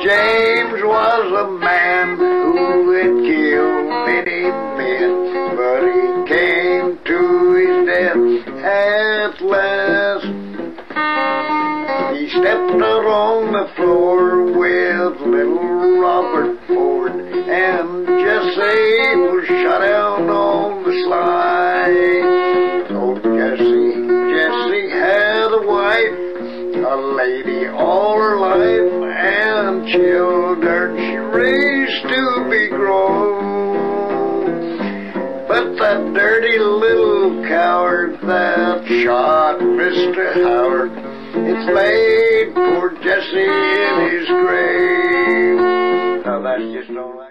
James was a man who had killed many men, but he came to his death at last. He stepped out on the floor with little Robert Ford, and Jesse was shot down on the slide. Oh, Jesse had a wife, a lady all her life, and children she raised to be grown. But that dirty little coward that shot Mr. Howard, it's laid poor Jesse in his grave. Now that's just all.